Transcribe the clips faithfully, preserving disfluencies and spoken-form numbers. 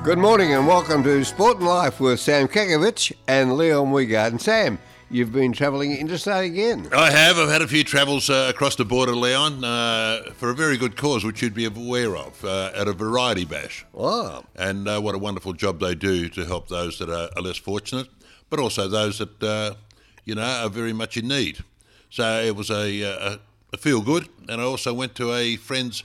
Good morning and welcome to Sport and Life with Sam Kekovich and Leon Wiegard. And Sam, you've been travelling interstate again. I have. I've had a few travels uh, across the border, Leon, uh, for a very good cause, which you'd be aware of, uh, at a variety bash. Wow. And uh, what a wonderful job they do to help those that are, are less fortunate, but also those that, uh, you know, are very much in need. So it was a, a, a feel-good, and I also went to a friend's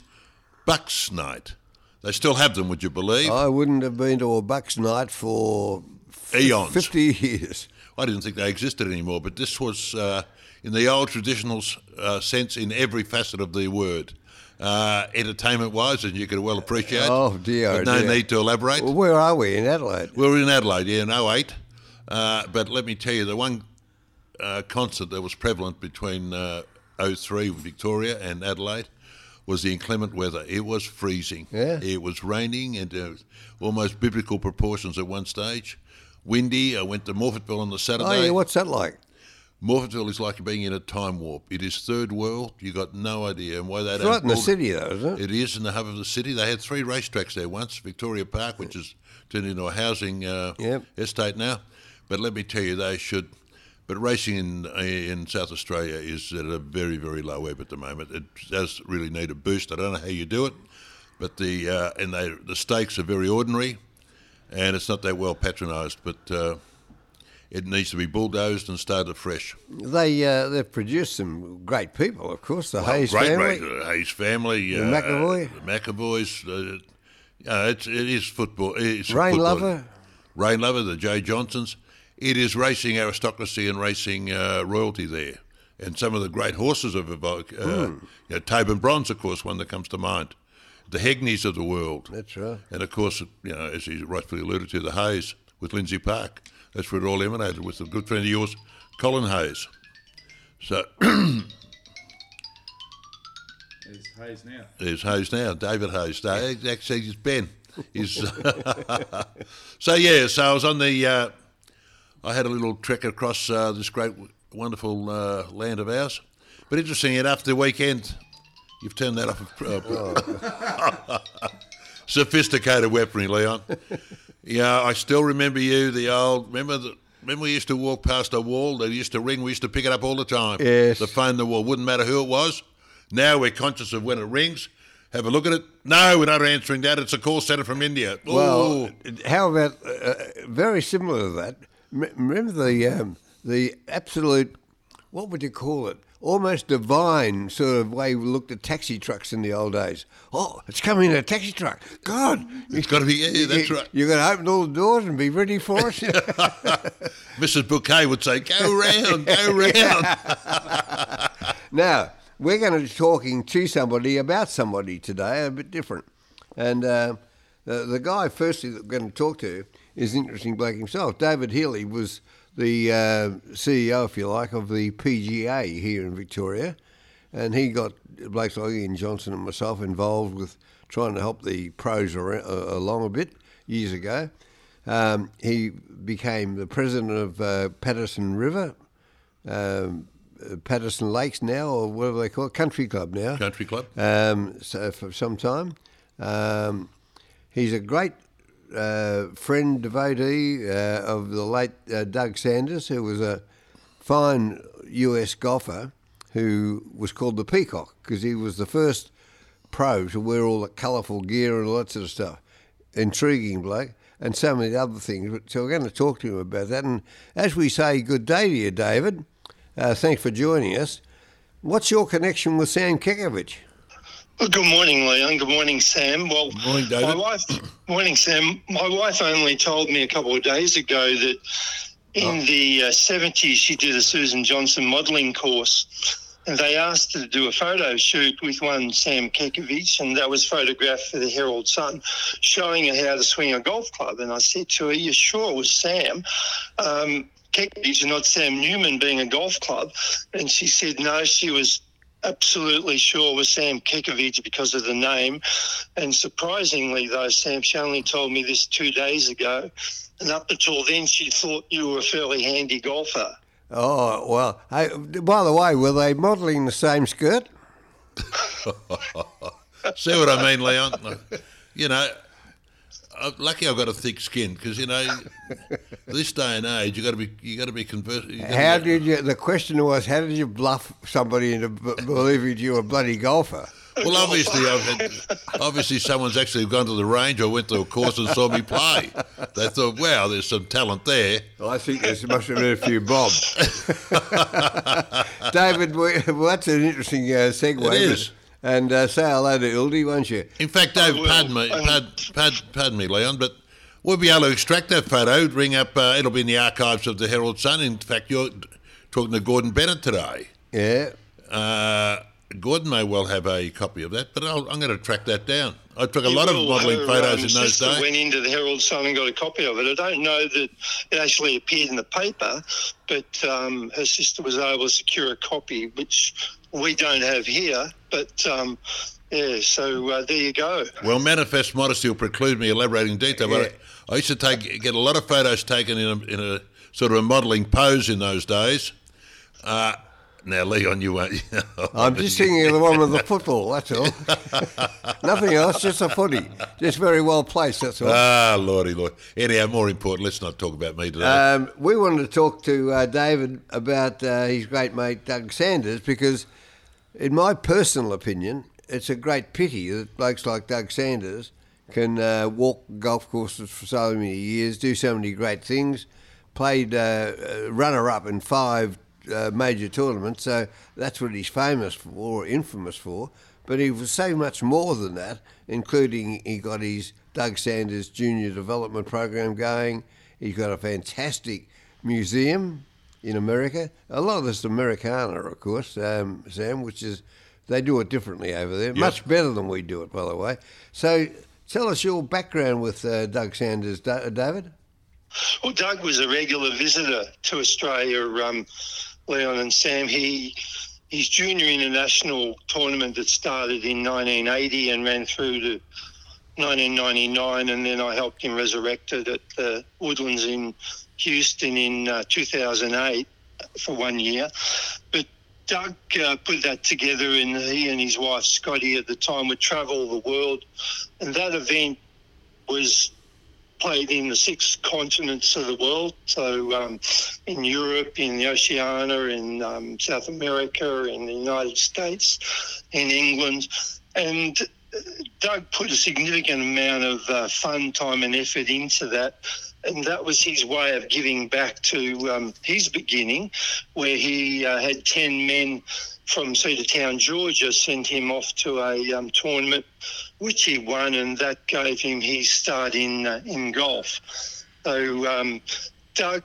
Bucks night. They still have them, would you believe? I wouldn't have been to a Bucks night for f- Eons. fifty years. I didn't think they existed anymore, but this was uh, in the old traditional uh, sense in every facet of the word. Uh, entertainment-wise, as you could well appreciate. Oh, dear. But oh, no dear. need to elaborate. Well, where are we? In Adelaide? We were in Adelaide, yeah, in oh eight. Uh, but let me tell you, the one uh, concert that was prevalent between uh, oh three, Victoria, and Adelaide was the inclement weather. It was freezing. Yeah. It was raining and uh, almost biblical proportions at one stage. Windy. I went to Morphettville on the Saturday. Oh, yeah, what's that like? Morphettville is like being in a time warp. It is third world. You got no idea. And why they It's don't right in the build- city, though, isn't it? It is in the hub of the city. They had three racetracks there once. Victoria Park, which is turned into a housing uh, Yep. estate now. But let me tell you, they should. But racing in in South Australia is at a very, very low ebb at the moment. It does really need a boost. I don't know how you do it, but the uh, and they the stakes are very ordinary, and it's not that well patronised. But uh, it needs to be bulldozed and started fresh. They, uh, they've produced some great people, of course. The Well, Hayes great family. race, the Hayes family, The uh, McAvoy. the McAvoys. Uh, uh, it's, it is football. It's Rain football. Lover. Rain Lover, the Jay Johnsons. It is racing aristocracy and racing uh, royalty there. And some of the great horses of Evoke, uh, Hmm. you know, Taban Bronze, of course, one that comes to mind. The Hegneys of the world. That's right. And, of course, you know, as he rightfully alluded to, the Hayes with Lindsay Park. That's where it all emanated, with a good friend of yours, Colin Hayes. So There's Hayes now. there's Hayes now, David Hayes. No, actually, it's Ben. He's so, yeah, so I was on the... Uh, I had a little trek across uh, this great, wonderful uh, land of ours. But interesting enough, the weekend, you've turned that off. Uh, Sophisticated weaponry, Leon. Yeah, I still remember you, the old, remember the, remember we used to walk past a wall, they used to ring, we used to pick it up all the time. Yes. The phone, the wall, wouldn't matter who it was. Now we're conscious of when it rings. Have a look at it. No, we're not answering that. It's a call centre from India. Well, Ooh. how about, uh, very similar to that, M- remember the um, the absolute, what would you call it, almost divine sort of way we looked at taxi trucks in the old days. Oh, it's coming in a taxi truck. God. It's got to be, yeah, that's you, right. You're going to open all the doors and be ready for us. Missus Bouquet would say, go round, go round. Now, we're going to be talking to somebody about somebody today, a bit different. And uh, the, the guy firstly that we're going to talk to is an interesting bloke himself. David Healy was the uh, C E O, if you like, of the P G A here in Victoria. And he got blokes like Ian Johnson and myself involved with trying to help the pros ar- uh, along a bit years ago. Um, he became the president of uh, Patterson River, um, uh, Patterson Lakes now, or whatever they call it, Country Club now. Country Club. Um, so for some time. Um, he's a great uh, friend, devotee uh, of the late uh, Doug Sanders, who was a fine U S golfer who was called the Peacock because he was the first pro to wear all the colourful gear and all that sort of stuff. Intriguing bloke. And so many other things. But So we're going to talk to him about that. And as we say, good day to you, David. Uh, thanks for joining us. What's your connection with Sam Kekovich? Well, good morning, Leon. Good morning, Sam. Well, Morning, David. my wife, morning, Sam. My wife only told me a couple of days ago that in Oh. the uh, seventies she did a Susan Johnson modelling course, and they asked her to do a photo shoot with one Sam Kekovich, and that was photographed for the Herald Sun, showing her how to swing a golf club. And I said to her, "You sure it was Sam um, Kekovich and not Sam Newman being a golf club?" And she said, no, she was absolutely sure was Sam Kekovich because of the name. And surprisingly, though, Sam, she only told me this two days ago. And up until then, she thought you were a fairly handy golfer. Oh, well, hey, by the way, were they modelling the same skirt? See what I mean, Leon? You know, uh, lucky I've got a thick skin because you know, this day and age you got to be you got to be convert. How did you? The question was, how did you bluff somebody into b- believing you were a bloody golfer? Well, obviously, I've had, obviously someone's actually gone to the range or went to a course and saw me play. They thought, wow, there's some talent there. I think there must have been a few bobs. David, well, that's an interesting uh, segue. It is. And uh, say hello to Ildy, won't you? In fact, Dave, pardon me, pardon, pardon, pardon me, Leon, but we'll be able to extract that photo, ring up, uh, it'll be in the archives of the Herald Sun. In fact, you're talking to Gordon Bennett today. Yeah. Uh, Gordon may well have a copy of that, but I'll, I'm going to track that down. I took a You lot of will. modelling Her, photos um, in those sister days. went into the Herald Sun and got a copy of it. I don't know that it actually appeared in the paper, but um, her sister was able to secure a copy, which we don't have here. But um, yeah, so uh, there you go. Well, manifest modesty will preclude me elaborating detail, but Yeah. I, I used to take get a lot of photos taken in a, in a sort of a modelling pose in those days. Uh, now, Leon, you won't. I'm just thinking of the one with the football, that's all. Nothing else, just a footy. Just very well placed, that's all. Ah, lordy, lord. Anyhow, more important, let's not talk about me today. Um, we wanted to talk to uh, David about uh, his great mate Doug Sanders because, in my personal opinion, it's a great pity that blokes like Doug Sanders can uh, walk golf courses for so many years, do so many great things, played uh, uh, runner-up in five uh, major tournaments, so that's what he's famous for or infamous for. But he was so much more than that, including he got his Doug Sanders Junior Development Program going. He's got a fantastic museum in America. A lot of this is Americana, of course, um, Sam, which is, they do it differently over there. Yep. Much better than we do it, by the way. So tell us your background with uh, Doug Sanders, Da- David. Well, Doug was a regular visitor to Australia, um, Leon and Sam. He his junior international tournament that started in nineteen eighty and ran through to nineteen ninety-nine, and then I helped him resurrect it at the Woodlands in Houston in uh, two thousand eight for one year. But Doug uh, put that together, and he and his wife Scotty at the time would travel the world, and that event was played in the six continents of the world. So um, in Europe, in the Oceania, in um, South America, in the United States, in England. And Doug put a significant amount of uh, fun, time and effort into that. And that was his way of giving back to um, his beginning, where he uh, had ten men from Cedartown, Georgia, sent him off to a um, tournament, which he won, and that gave him his start in uh, in golf. So um, Doug,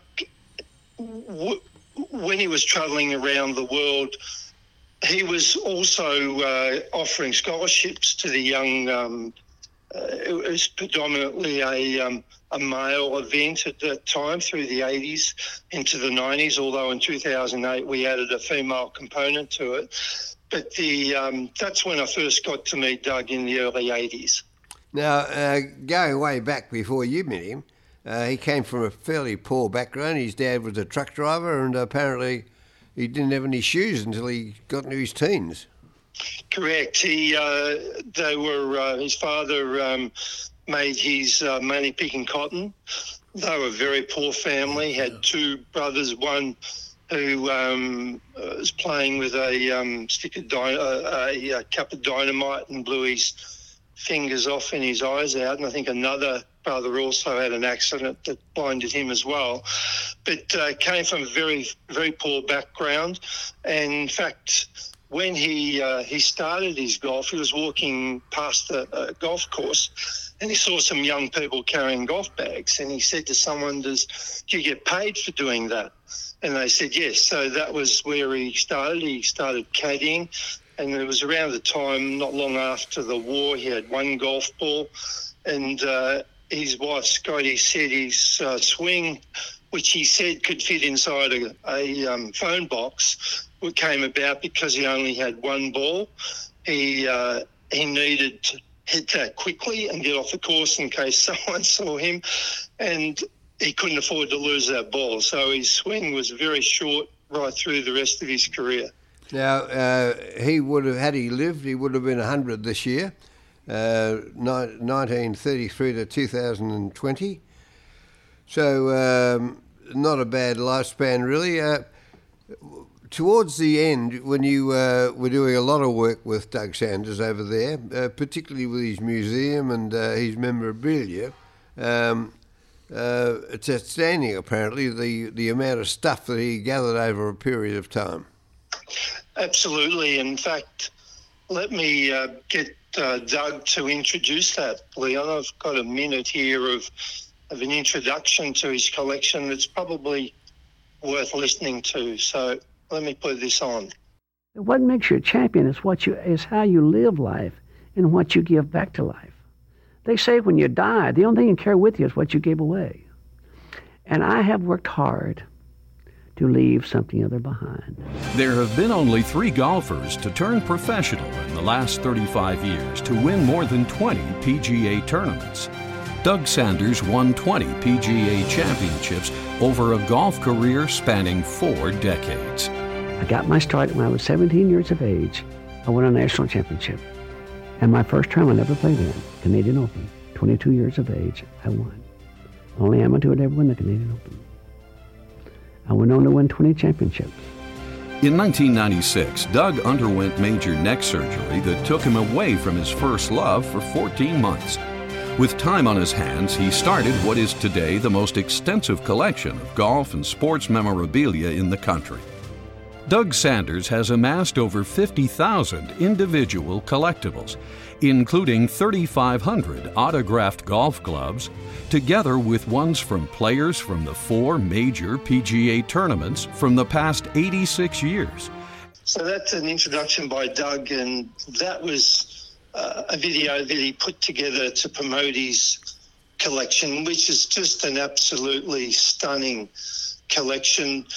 w- when he was travelling around the world, he was also uh, offering scholarships to the young. Um, uh, it was predominantly a um, a male event at that time through the eighties into the nineties, although in two thousand eight we added a female component to it. But the um, that's when I first got to meet Doug in the early eighties. Now, uh, going way back before you met him, uh, he came from a fairly poor background. His dad was a truck driver, and apparently he didn't have any shoes until he got into his teens. Correct. He, uh, they were, uh, his father um, made his uh, money picking cotton. They were a very poor family, had two brothers, one who um, was playing with a um, stick of dy- uh, a, a cup of dynamite and blew his fingers off and his eyes out. And I think another brother also had an accident that blinded him as well. But uh, came from a very, very poor background. And in fact, when he uh, he started his golf, he was walking past a, a golf course and he saw some young people carrying golf bags. And he said to someone, Does, do you get paid for doing that? And they said yes. So that was where he started. He started caddying. And it was around the time, not long after the war, he had one golf ball. And uh, his wife, Scotty, said his uh, swing, which he said could fit inside a, a um, phone box, came about because he only had one ball. He uh, he needed to hit that quickly and get off the course in case someone saw him, and he couldn't afford to lose that ball. So his swing was very short right through the rest of his career. Now, uh, he would have, had he lived, he would have been one hundred this year. uh, ni- nineteen thirty-three to two thousand twenty. So um, not a bad lifespan, really. Uh, towards the end, when you uh, were doing a lot of work with Doug Sanders over there, uh, particularly with his museum and uh, his memorabilia, um, uh, it's outstanding, apparently, the, the amount of stuff that he gathered over a period of time. Absolutely. In fact, let me uh, get uh, Doug to introduce that, Leon. I've got a minute here of of an introduction to his collection that's probably worth listening to. So let me put this on. What makes you a champion is what you is how you live life and what you give back to life. They say when you die, the only thing you carry with you is what you gave away. And I have worked hard to leave something other behind. There have been only three golfers to turn professional in the last thirty-five years to win more than twenty P G A tournaments. Doug Sanders won twenty P G A championships over a golf career spanning four decades. I got my start when I was seventeen years of age. I won a national championship. And my first tournament I ever played in, Canadian Open, twenty-two years of age, I won. Only amateur to ever win the Canadian Open. I went on to win twenty championships. In nineteen ninety-six, Doug underwent major neck surgery that took him away from his first love for fourteen months. With time on his hands, he started what is today the most extensive collection of golf and sports memorabilia in the country. Doug Sanders has amassed over fifty thousand individual collectibles, including thirty-five hundred autographed golf clubs, together with ones from players from the four major P G A tournaments from the past eighty-six years. So that's an introduction by Doug, and that was uh, a video that he put together to promote his collection, which is just an absolutely stunning collection.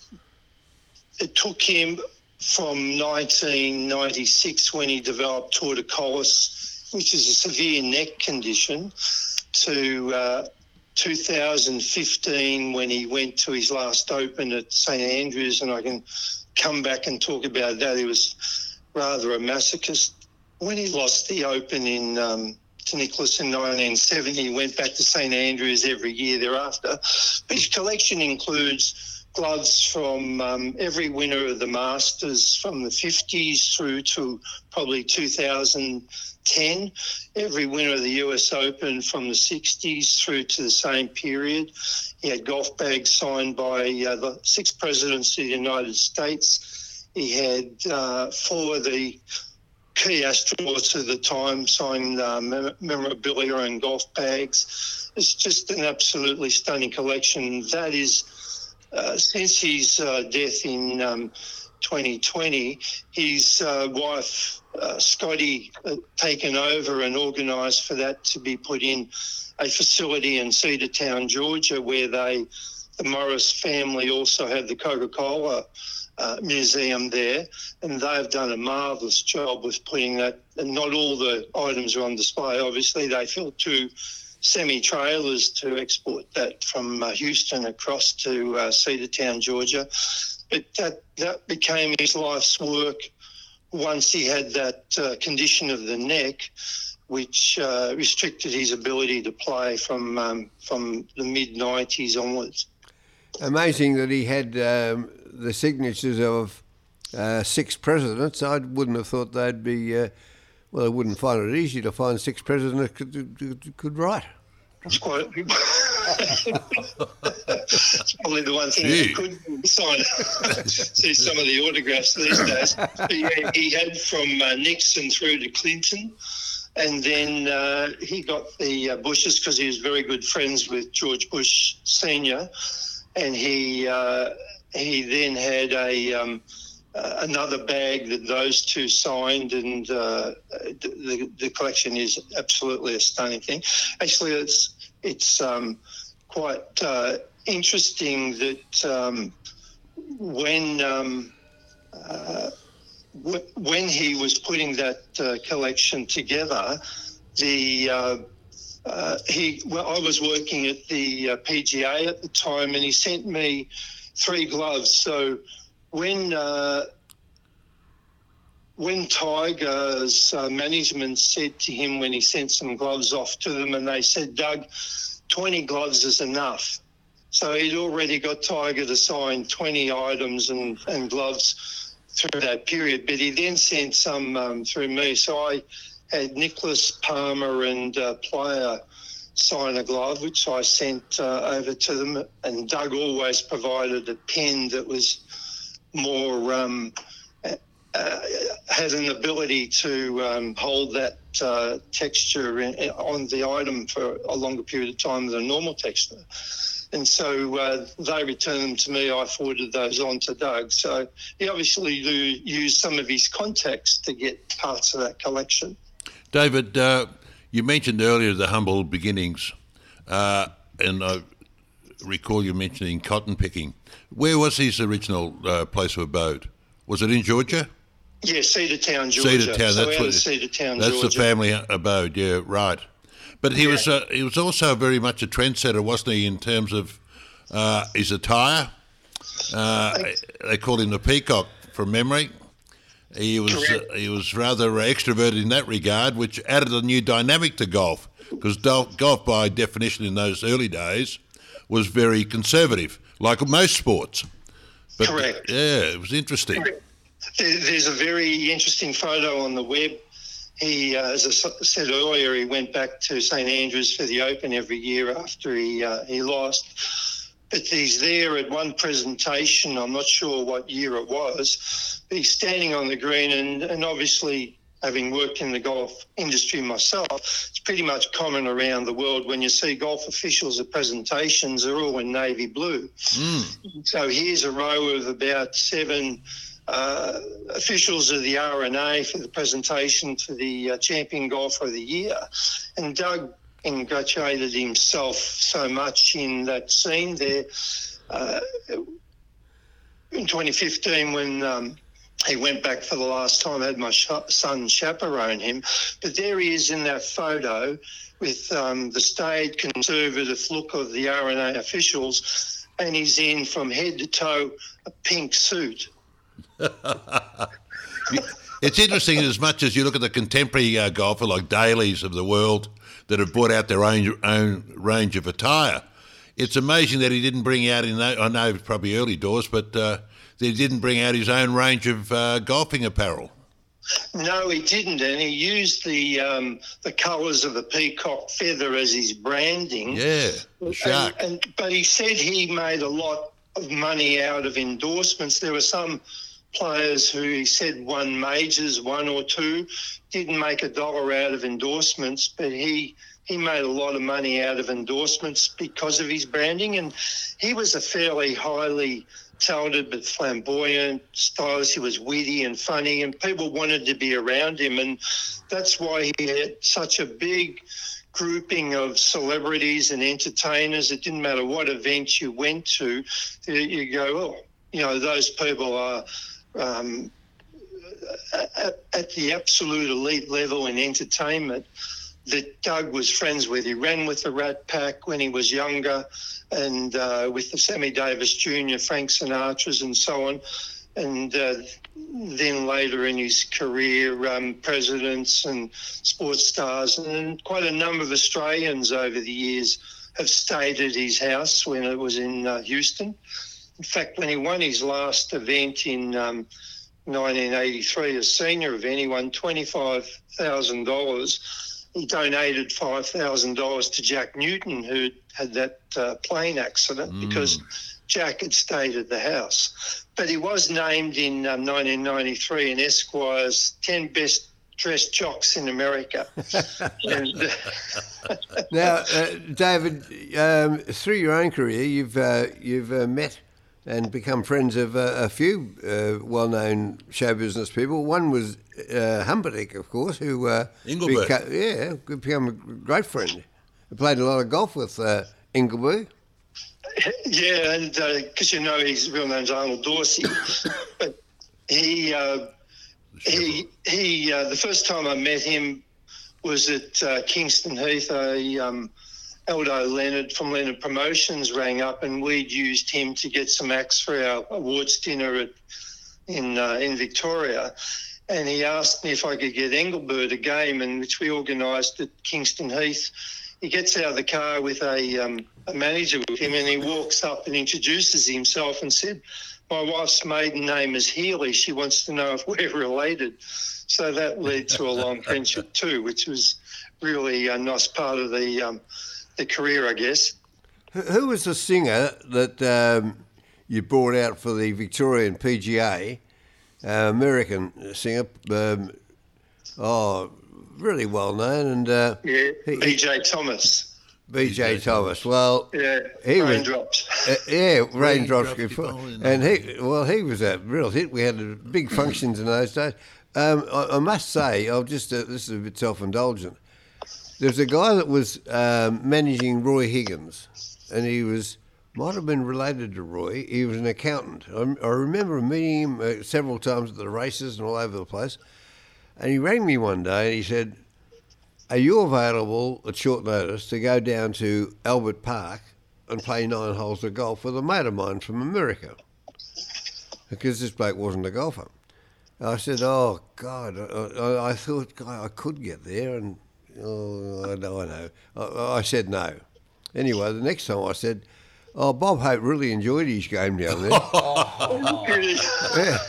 It took him from nineteen ninety-six, when he developed torticollis, which is a severe neck condition, to uh, two thousand fifteen, when he went to his last Open at St Andrews, and I can come back and talk about that. He was rather a masochist. When he lost the Open in um, to Nicklaus in nineteen seventy, he went back to St Andrews every year thereafter. His collection includes gloves from um, every winner of the Masters from the fifties through to probably two thousand ten, every winner of the U S Open from the sixties through to the same period. He had golf bags signed by uh, the six presidents of the United States. He had uh, four of the key astronauts of the time sign uh, mem- memorabilia and golf bags. It's just an absolutely stunning collection. That is, uh, since his uh, death in um, twenty twenty, his uh, wife, uh, Scotty, uh, taken over and organised for that to be put in a facility in Cedartown, Georgia, where they, the Morris family, also have the Coca-Cola Uh, museum there, and they've done a marvellous job with putting that. And not all the items are on display. Obviously, they filled two semi-trailers to export that from uh, Houston across to uh, Cedartown, Georgia. But that, that became his life's work once he had that uh, condition of the neck, which uh, restricted his ability to play from um, from the mid nineties onwards. Amazing that he had um, the signatures of uh, six presidents. I wouldn't have thought they'd be, uh, well, I wouldn't find it easy to find six presidents that could, could, could write. It's quite. It's probably the one thing he could sign. See some of the autographs these days. But yeah, he had from uh, Nixon through to Clinton. And then uh, he got the uh, Bushes because he was very good friends with George Bush Senior And he uh, he then had a um, uh, another bag that those two signed, and uh, the the collection is absolutely a stunning thing. Actually, it's it's um, quite uh, interesting that um, when um, uh, w- when he was putting that uh, collection together, the uh, Uh, he, well, I was working at the uh, P G A at the time, and he sent me three gloves. So when uh, when Tiger's uh, management said to him when he sent some gloves off to them, and they said, Doug, twenty gloves is enough. So he'd already got Tiger to sign twenty items and, and gloves through that period, but he then sent some um, through me. So I had Nicholas Palmer and uh, Player sign a glove, which I sent uh, over to them, and Doug always provided a pen that was more, um, uh, had an ability to um, hold that uh, texture in, on the item for a longer period of time than a normal texture. And so uh, they returned them to me. I forwarded those on to Doug. So he obviously do use some of his contacts to get parts of that collection. David, uh, you mentioned earlier the humble beginnings, uh, and I recall you mentioning cotton picking. Where was his original uh, place of abode? Was it in Georgia? Yeah, Cedartown, Georgia. Cedartown, so that's what. Cedartown, that's Georgia. the family abode. Yeah, right. But he yeah. was uh, he was also very much a trendsetter, wasn't he, in terms of uh, his attire? Uh, they called him the Peacock from memory. He was uh, he was rather extroverted in that regard, which added a new dynamic to golf, because golf, by definition in those early days, was very conservative, like most sports. But, Correct. Yeah, it was interesting. Correct. There's a very interesting photo on the web. He, uh, as I said earlier, he went back to Saint Andrews for the Open every year after he uh, he lost. But he's there at one presentation, I'm not sure what year it was, but he's standing on the green, and, and obviously, having worked in the golf industry myself, it's pretty much common around the world when you see golf officials at presentations, they're all in navy blue. Mm. So here's a row of about seven Uh, officials of the R N A for the presentation for the uh, champion golfer of the year. And Doug congratulated himself so much in that scene there. Uh, in twenty fifteen, when um, he went back for the last time, I had my sh- son chaperone him. But there he is in that photo with um, the staid, conservative look of the R N A officials, and he's in from head to toe a pink suit. It's interesting as much as you look at the contemporary uh, golfer like Daly's of the world that have brought out their own own range of attire. It's amazing that he didn't bring out, in I know it's probably early doors, but uh, that he didn't bring out his own range of uh, golfing apparel. No, he didn't, and he used the um, the colours of the peacock feather as his branding. Yeah, the shark. And, and, but he said he made a lot of money out of endorsements. There were some players who he said won majors, one or two, didn't make a dollar out of endorsements, but he he made a lot of money out of endorsements because of his branding. And he was a fairly highly talented but flamboyant stylist. He was witty and funny, and people wanted to be around him. And that's why he had such a big grouping of celebrities and entertainers. It didn't matter what event you went to, you go, oh, you know, those people are um, at, at the absolute elite level in entertainment that Doug was friends with. He ran with the Rat Pack when he was younger, and uh, with the Sammy Davis Junior, Frank Sinatra's and so on. And uh, then later in his career, um, presidents and sports stars, and quite a number of Australians over the years have stayed at his house when it was in uh, Houston. In fact, when he won his last event in um, nineteen eighty-three, a senior event, he won twenty-five thousand dollars. He donated five thousand dollars to Jack Newton, who had that uh, plane accident, mm. because Jack had stayed at the house. But he was named in um, nineteen ninety-three in Esquire's ten best dressed jocks in America. and, uh, now, uh, David, um, through your own career, you've uh, you've uh, met and become friends of uh, a few uh, well-known show business people. One was uh, Humperdinck, of course, who uh, Engelbert. Beca- yeah, become a great friend. He played a lot of golf with uh, Engelbert. Yeah, and because uh, you know his real name's Arnold Dorsey, but he uh, he he uh, the first time I met him was at uh, Kingston Heath. A um, Aldo Leonard from Leonard Promotions rang up, and we'd used him to get some acts for our awards dinner at, in uh, in Victoria. and he asked me if I could get Engelbert a game, in which we organised at Kingston Heath. He gets out of the car with a, um, a manager with him, and he walks up and introduces himself and said, "My wife's maiden name is Healy. She wants to know if we're related." So that led to a long friendship too, which was really a nice part of the um, the career, I guess. Who was the singer that um, you brought out for the Victorian P G A? Uh, American singer. Um, oh, really well known, and uh, yeah, he, B J Thomas. B J Thomas. Well, yeah, he Raindrops. Was, uh, yeah, Raindrops. Raindrops and he, well, he was a real hit. We had big functions in those days. Um, I, I must say, I'll just uh, this is a bit self-indulgent. There's a guy that was um, managing Roy Higgins, and he was might have been related to Roy. He was an accountant. I, I remember meeting him uh, several times at the races and all over the place. And he rang me one day and he said, "Are you available at short notice to go down to Albert Park and play nine holes of golf with a mate of mine from America?" Because this bloke wasn't a golfer. I said, "Oh, God," I, I, I thought, God, I could get there. And, oh, I know, I know. I, I said no. Anyway, the next time I said, "Oh, Bob Hope really enjoyed his game down there." Yeah.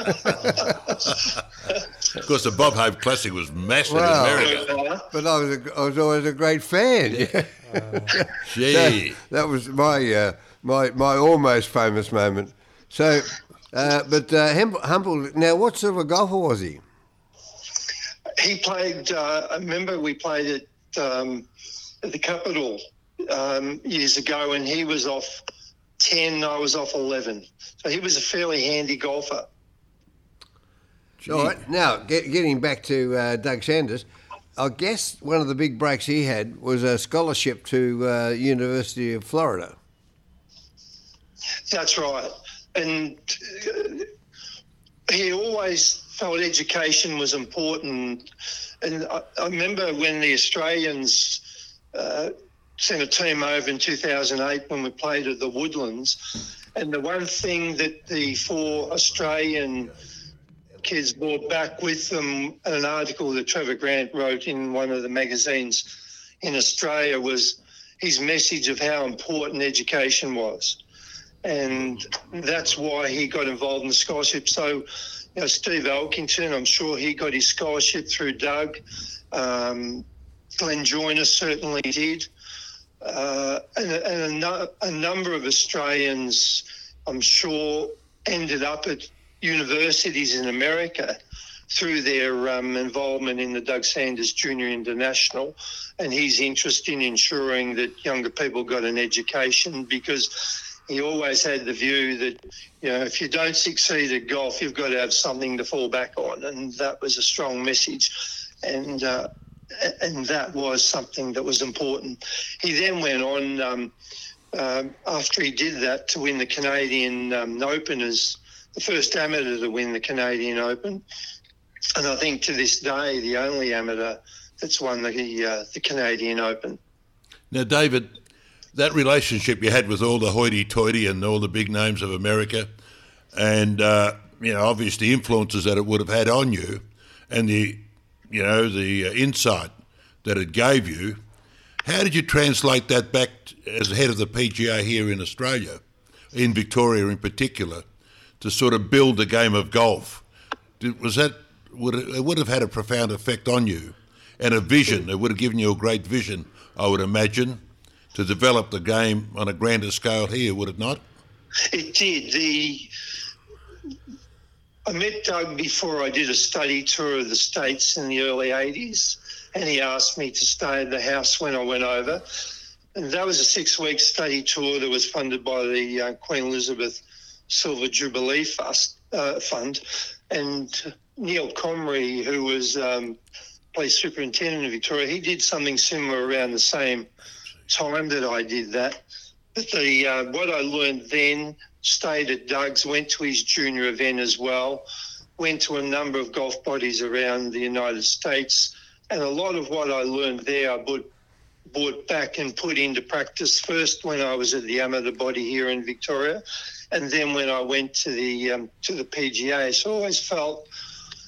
Of course, the Bob Hope Classic was massive Well, in America. But I was, a, I was always a great fan. Yeah. Gee. That, that was my, uh, my my almost famous moment. So, uh, but uh, Hum- Humble, now what sort of a golfer was he? He played, uh, I remember we played at, um, at the Capitol um, years ago, and he was off ten, I was off eleven. So he was a fairly handy golfer. Gee. All right, now get, getting back to uh, Doug Sanders, I guess one of the big breaks he had was a scholarship to uh, University of Florida. That's right. And uh, he always felt education was important. And I, I remember when the Australians uh, sent a team over in two thousand eight when we played at the Woodlands. And the one thing that the four Australian kids brought back with them, an article that Trevor Grant wrote in one of the magazines in Australia, was his message of how important education was. And that's why he got involved in the scholarship. So, you know, Steve Elkington, I'm sure he got his scholarship through Doug. Um, Glenn Joyner certainly did. Uh, and and a, no, a number of Australians, I'm sure, ended up at universities in America through their um, involvement in the Doug Sanders Junior International, and his interest in ensuring that younger people got an education, because he always had the view that, you know, if you don't succeed at golf, you've got to have something to fall back on, and that was a strong message, and uh, and that was something that was important. He then went on, um, uh, after he did that, to win the Canadian um, Open as the first amateur to win the Canadian Open, and I think to this day the only amateur that's won the uh, the Canadian Open. Now, David, that relationship you had with all the hoity-toity and all the big names of America, and uh, you know, obviously influences that it would have had on you, and the you know the uh, insight that it gave you. How did you translate that back as head of the P G A here in Australia, in Victoria in particular, to sort of build the game of golf? Did, was that would it, it would have had a profound effect on you, and a vision? It would have given you a great vision, I would imagine, to develop the game on a grander scale here, would it not? It did. The I met Doug before I did a study tour of the States in the early eighties, and he asked me to stay at the house when I went over. And that was a six-week study tour that was funded by the uh, Queen Elizabeth Silver Jubilee Fust, uh, Fund. And Neil Comrie, who was um, police superintendent of Victoria, he did something similar around the same time that I did that. But the uh, what I learned then, stayed at Doug's, went to his junior event as well, went to a number of golf bodies around the United States, and a lot of what I learned there I brought, brought back and put into practice, first when I was at the amateur body here in Victoria, and then when I went to the um, to the P G A. So I always felt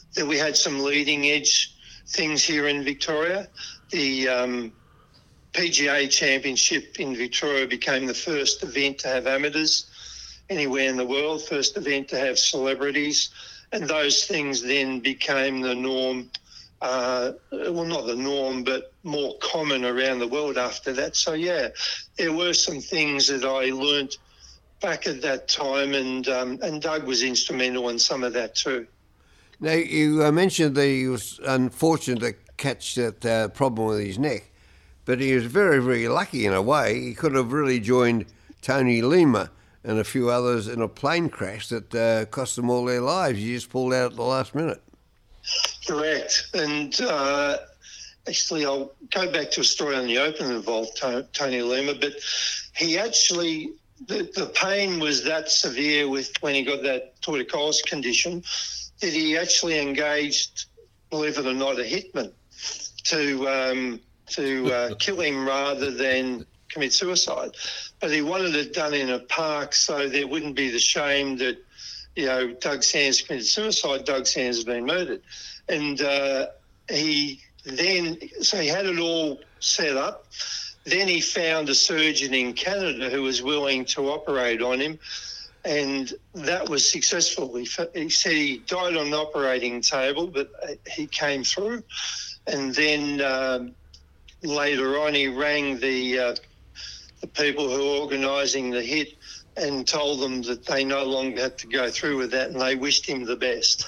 that we had some leading edge things here in Victoria. The um, P G A Championship in Victoria became the first event to have amateurs anywhere in the world, first event to have celebrities, and those things then became the norm. Uh, well, not the norm, but more common around the world after that. So, yeah, there were some things that I learnt back at that time, and um, and Doug was instrumental in some of that too. Now, you uh, mentioned that he was unfortunate to catch that uh, problem with his neck, but he was very, very lucky in a way. He could have really joined Tony Lima and a few others in a plane crash that uh, cost them all their lives. He just pulled out at the last minute. Correct. And uh, actually, I'll go back to a story on the Open that involved Tony Lima, but he actually, the, the pain was that severe with when he got that torticollis condition that he actually engaged, believe it or not, a hitman to um, to uh, kill him rather than commit suicide. But he wanted it done in a park so there wouldn't be the shame that, you know, Doug Sands committed suicide, Doug Sands has been murdered. And uh, he then, so he had it all set up. Then he found a surgeon in Canada who was willing to operate on him, and that was successful. He, he said he died on the operating table, but he came through. And then um, later on, he rang the, uh, the people who were organising the hit and told them that they no longer had to go through with that, and they wished him the best.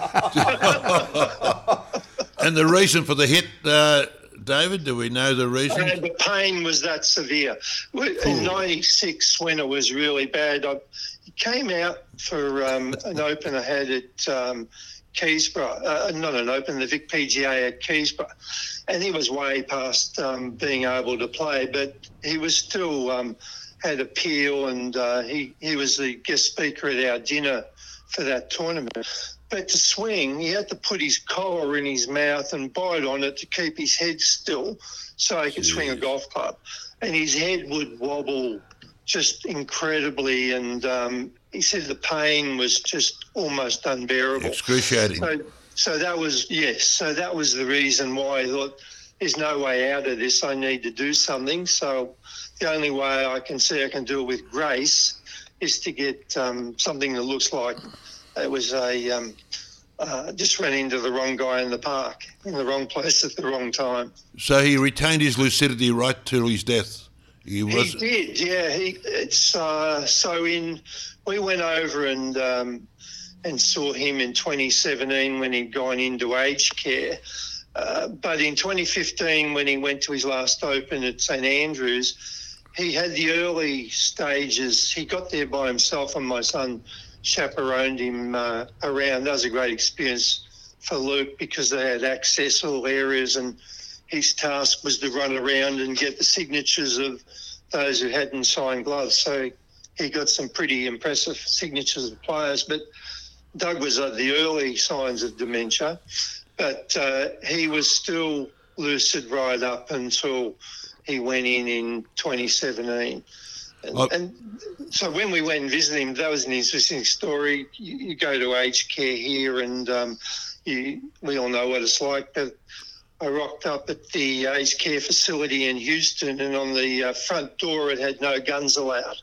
And the reason for the hit, uh, David, do we know the reason? Uh, the pain was that severe. In ninety-six, when it was really bad, I came out for um, an Open I had at um, Keysborough, uh, not an Open, the Vic P G A at Keysborough, and he was way past um, being able to play, but he was still... Um, had appeal, and uh, he, he was the guest speaker at our dinner for that tournament. But to swing, he had to put his collar in his mouth and bite on it to keep his head still so he could Jeez. swing a golf club. And his head would wobble just incredibly, and um, he said the pain was just almost unbearable. Excruciating. So, so that was, yes, so that was the reason why I thought, there's no way out of this, I need to do something. So the only way I can see I can do it with grace is to get um, something that looks like it was a um, uh, just ran into the wrong guy in the park, in the wrong place at the wrong time. So he retained his lucidity right till his death. He, was... he did, yeah. He it's uh, so in we went over and um, and saw him in twenty seventeen when he'd gone into aged care. Uh, but in twenty fifteen, when he went to his last Open at St Andrews, he had the early stages. He got there by himself, and my son chaperoned him uh, around. That was a great experience for Luke because they had access all areas, and his task was to run around and get the signatures of those who hadn't signed gloves. So he got some pretty impressive signatures of players. But Doug was at the early signs of dementia. But uh, he was still lucid right up until he went in in twenty seventeen. And, oh. and so when we went and visited him, that was an interesting story. You, you go to aged care here, and um, you, we all know what it's like. But I rocked up at the aged care facility in Houston, and on the uh, front door it had no guns allowed.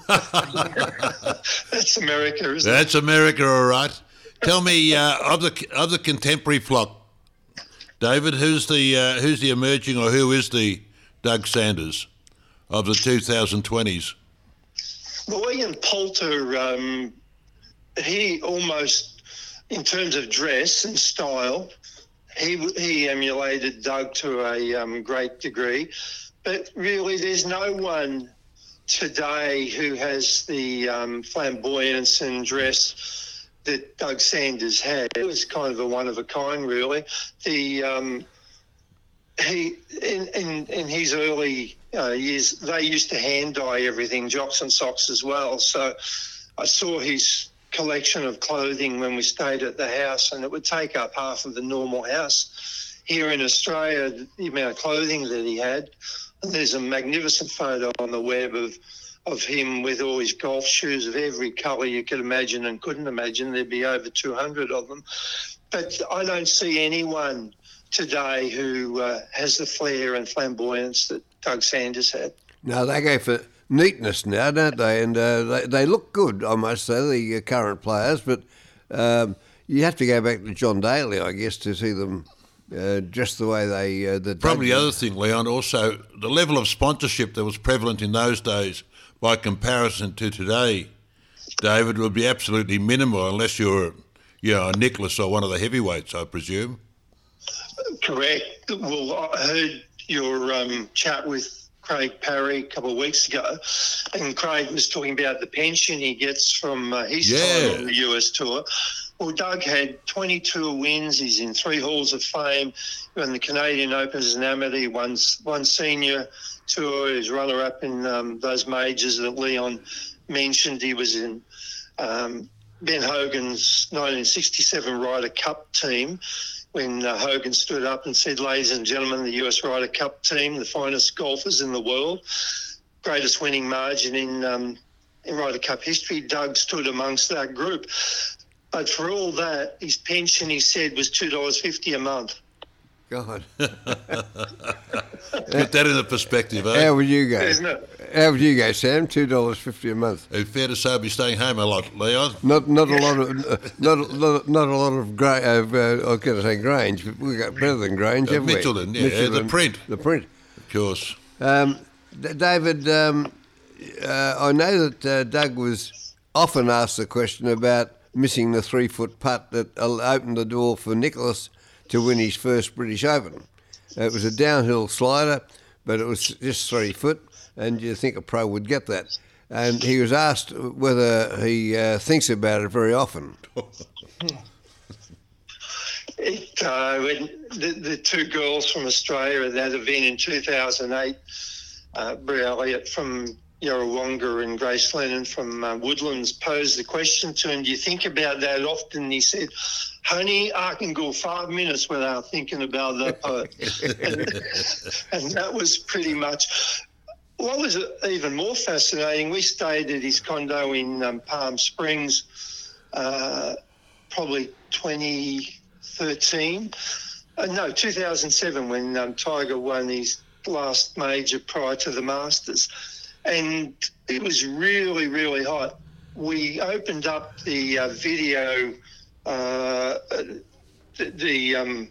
That's America, isn't it? That's America, all right. Tell me, uh, of the of the contemporary flock, David, who's the uh, who's the emerging, or who is the Doug Sanders of the twenty twenties? Well, William Poulter, um, he almost, in terms of dress and style, he he emulated Doug to a um, great degree. But really, there's no one today who has the um, flamboyance and dress that Doug Sanders had. It was kind of a one of a kind, really. The um, he in, in in his early uh, years, they used to hand dye everything, jocks and socks as well. So I saw his collection of clothing when we stayed at the house, and it would take up half of the normal house here in Australia. The amount of clothing that he had, and there's a magnificent photo on the web of. of him with all his golf shoes of every colour you could imagine and couldn't imagine. There'd be over two hundred of them. but I don't see anyone today who uh, has the flair and flamboyance that Doug Sanders had. No, they go for neatness now, don't they? And uh, they, they look good, I must say, the uh, current players. But um, you have to go back to John Daly, I guess, to see them uh, just the way they... Uh, the Probably the other thing, Leon, also the level of sponsorship that was prevalent in those days by comparison to today, David, would be absolutely minimal unless you're, you know, a Nicholas or one of the heavyweights, I presume. Correct. Well, I heard your um, chat with Craig Parry a couple of weeks ago, and Craig was talking about the pension he gets from uh, his Yeah. time on the U S tour. Well, Doug had twenty-two wins. He's in three Halls of Fame. He won the Canadian Open as an amateur. He won one senior tour. He was runner-up in um, those majors that Leon mentioned. He was in um, Ben Hogan's nineteen sixty-seven Ryder Cup team, when uh, Hogan stood up and said, "Ladies and gentlemen, the U S Ryder Cup team, the finest golfers in the world, greatest winning margin in um, in Ryder Cup history." Doug stood amongst that group. But for all that, his pension, he said, was two dollars fifty a month. God. Put that into perspective, eh? How would you go? Isn't it? How would you go, Sam? two dollars fifty a month. It's fair to say I'll be staying home a lot, Leon. Not not a lot of uh, not not, not a lot of gra- of uh, I was going to say Grange, but we got better than Grange, Uh, haven't we? Mitchelton, yeah, the print. The print. Of course. Um, D- David, um, uh, I know that uh, Doug was often asked the question about missing the three-foot putt that uh, opened the door for Nicholas to win his first British Open. Uh, it was a downhill slider, but it was just three foot, and you think a pro would get that. And he was asked whether he uh, thinks about it very often. It, uh, when the, the two girls from Australia at that event in two thousand eight, uh, Brie Elliott from Yarrawonga and Grace Lennon from uh, Woodlands, posed the question to him, "Do you think about that often?" And he said, "Honey, I can go five minutes without thinking about that putt." and, and that was pretty much... What was even more fascinating, we stayed at his condo in um, Palm Springs, uh, probably twenty thirteen. Uh, no, two thousand seven, when um, Tiger won his last major prior to the Masters. And it was really, really hot. We opened up the uh, video, uh, the, the um,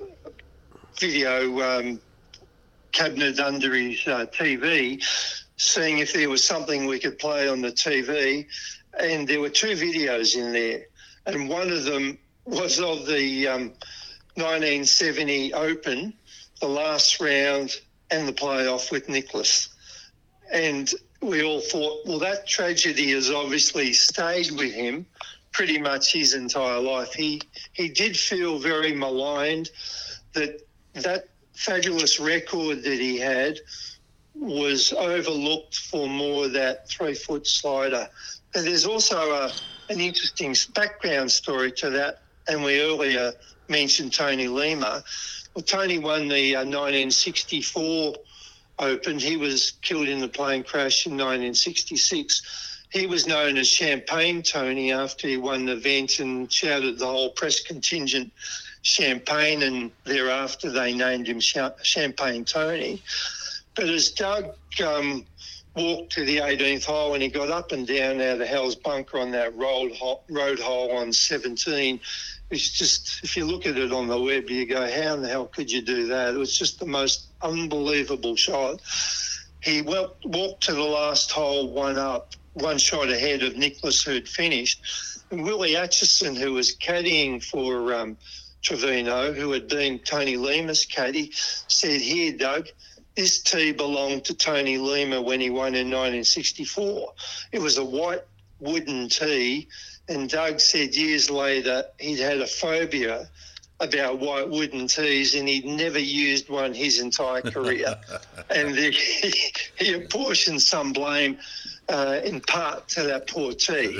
video um, cabinet under his uh, T V, seeing if there was something we could play on the T V. And there were two videos in there. And one of them was of the um, nineteen seventy Open, the last round and the playoff with Nicholas. And we all thought, well, that tragedy has obviously stayed with him pretty much his entire life. He he did feel very maligned that that fabulous record that he had was overlooked for more of that three-foot slider. And there's also a, an interesting background story to that, and we earlier mentioned Tony Lima. Well, Tony won the uh, nineteen sixty-four Open. He was killed in the plane crash in nineteen sixty-six. He was known as Champagne Tony after he won the event and shouted the whole press contingent Champagne, and thereafter they named him Champagne Tony. But as Doug um, walked to the eighteenth hole and he got up and down out of Hell's Bunker on that road hole, road hole on seventeen, it's just, if you look at it on the web, you go, how in the hell could you do that? It was just the most unbelievable shot. He walked, walked to the last hole, one up, one shot ahead of Nicholas, who'd finished. And Willie Atchison, who was caddying for um, Trevino, who had been Tony Lima's caddy, said, "Here, Doug, this tee belonged to Tony Lima when he won in nineteen sixty-four. It was a white wooden tee." And Doug said years later he'd had a phobia about white wooden tees and he'd never used one his entire career. And the, he, he apportioned some blame uh, in part to that poor tee.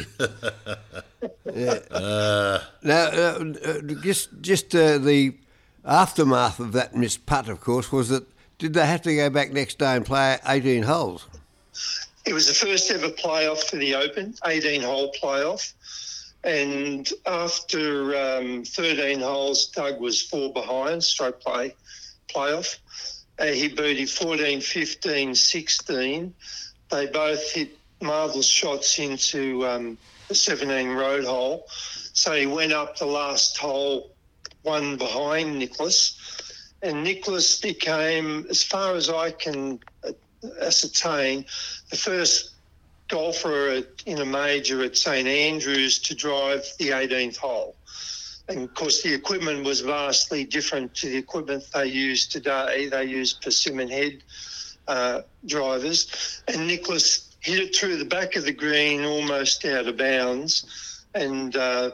Yeah. Uh, now, uh, just just uh, the aftermath of that missed putt, of course, was that did they have to go back next day and play eighteen holes? It was the first ever playoff for the Open, eighteen-hole playoff. And after um, thirteen holes, Doug was four behind, stroke play, playoff. Uh, he bogeyed fourteen, fifteen, sixteen. They both hit marvellous shots into um, the seventeen road hole. So he went up the last hole, one behind Nicholas. And Nicholas became, as far as I can ascertain, the first golfer at, in a major at St Andrews to drive the eighteenth hole. And, of course, the equipment was vastly different to the equipment they use today. They use Persimmon head uh, drivers. And Nicholas hit it through the back of the green, almost out of bounds. And uh,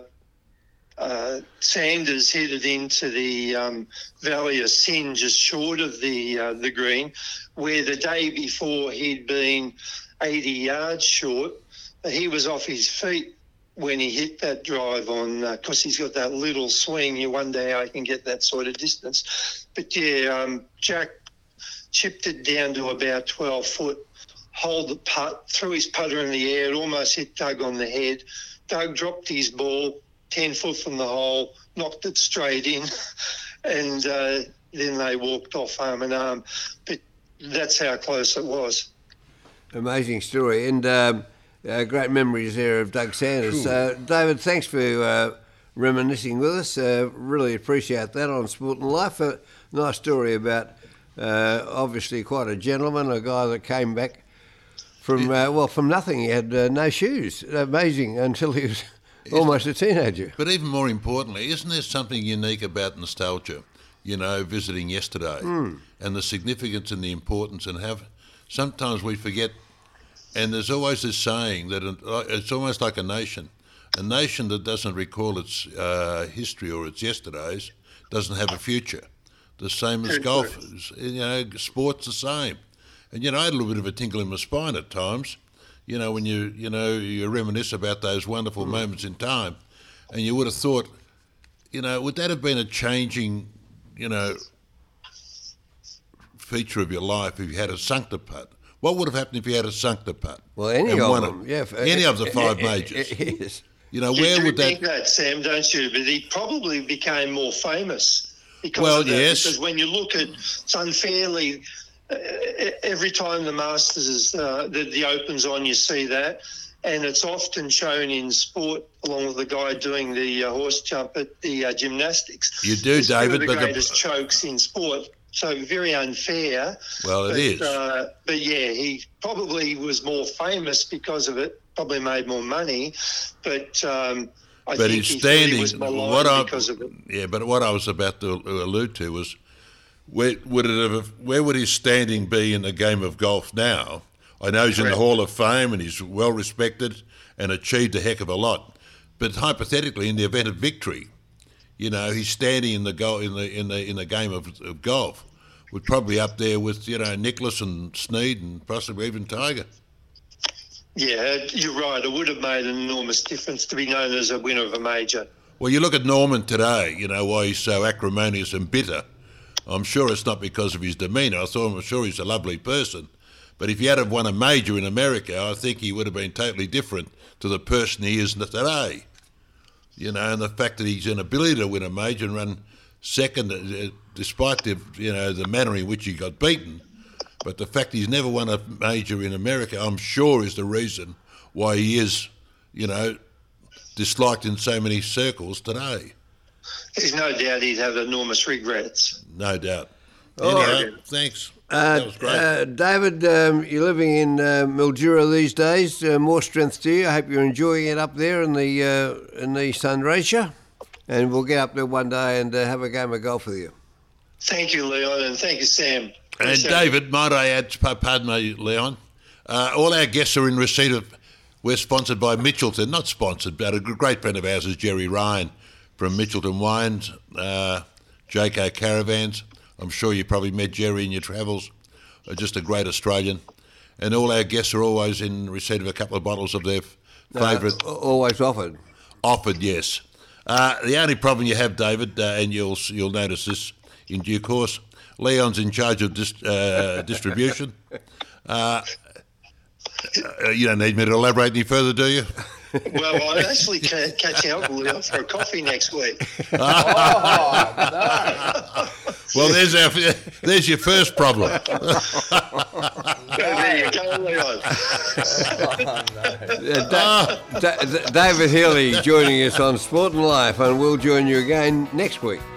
uh, Sanders hit it into the um, Valley of Sin, just short of the uh, the green, where the day before he'd been eighty yards short. He was off his feet when he hit that drive on, because uh, he's got that little swing. You wonder how he can get that sort of distance. But yeah, um, Jack chipped it down to about twelve foot, hold the putt, threw his putter in the air, it almost hit Doug on the head. Doug dropped his ball ten foot from the hole, knocked it straight in, and uh, then they walked off arm in arm. But that's how close it was. Amazing story, and um, uh, great memories there of Doug Sanders. Uh, David, thanks for uh, reminiscing with us. Uh, really appreciate that on Sport and Life. A nice story about uh, obviously quite a gentleman, a guy that came back from uh, well from nothing. He had uh, no shoes. Amazing until he was almost a teenager. But even more importantly, isn't there something unique about nostalgia? You know, visiting yesterday mm. and the significance and the importance, and have sometimes we forget. And there's always this saying that it's almost like a nation. A nation that doesn't recall its uh, history or its yesterdays doesn't have a future. The same as golf. You know, sport's the same. And, you know, I had a little bit of a tinkle in my spine at times, you know, when you, you know, you reminisce about those wonderful mm. moments in time. And you would have thought, you know, would that have been a changing, you know, feature of your life if you had a sunk the putt? What would have happened if you had a sunk the putt? Well, any of won them, it? yeah. Any of the five majors. Yes. You know, you where do would that... think that, Sam, don't you? But he probably became more famous because well, of that. yes. Because when you look at, it's unfairly, uh, every time the Masters, is, uh, the, the Open's on, you see that. And it's often shown in sport, along with the guy doing the uh, horse jump at the uh, gymnastics. You do, it's David. One of the but greatest the... chokes in sport. So very unfair. Well, it but, is. Uh, but yeah, he probably was more famous because of it, probably made more money. But um, I but think he's he standing, he was maligned what I, because of it. Yeah, but what I was about to allude to was, where would it have, where would his standing be in the game of golf now? I know he's Correct. in the Hall of Fame and he's well respected and achieved a heck of a lot. But hypothetically, in the event of victory, you know, he's standing in the go in the in the in the game of, of golf, would probably up there with, you know, Nicholas and Snead and possibly even Tiger. Yeah, you're right. It would have made an enormous difference to be known as a winner of a major. Well, you look at Norman today, you know, why he's so acrimonious and bitter. I'm sure it's not because of his demeanour. I thought I'm sure he's a lovely person. But if he had have won a major in America, I think he would have been totally different to the person he is today. You know, and the fact that he's inability to win a major and run second, uh, despite the, you know, the manner in which he got beaten, but the fact he's never won a major in America, I'm sure, is the reason why he is, you know, disliked in so many circles today. There's no doubt he'd have enormous regrets. No doubt. Oh, Anyhow, yeah. thanks. Uh, that was great. Uh, David, um, you're living in uh, Mildura these days. Uh, more strength to you. I hope you're enjoying it up there in the uh, in the Sunraysia, and we'll get up there one day and uh, have a game of golf with you. Thank you, Leon, and thank you, Sam. And Sam. David, might I add, pardon me, Leon, uh, all our guests are in receipt of, we're sponsored by Mitchelton, not sponsored, but a great friend of ours is Jerry Ryan from Mitchelton Wines, uh, J K Caravans. I'm sure you probably met Jerry in your travels. Uh, just a great Australian. And all our guests are always in receipt of a couple of bottles of their favourite. Uh, always offered. Offered, yes. Uh, the only problem you have, David, uh, and you'll you'll notice this in due course, Leon's in charge of dis- uh, distribution. Uh, uh, you don't need me to elaborate any further, do you? Well, I'm actually ca- catching up with Leon for a coffee next week. Oh, no. Well, there's our, there's your first problem. There you go, Leon. Oh, no. Uh, da- da- David Healy joining us on Sport and Life, and we'll join you again next week.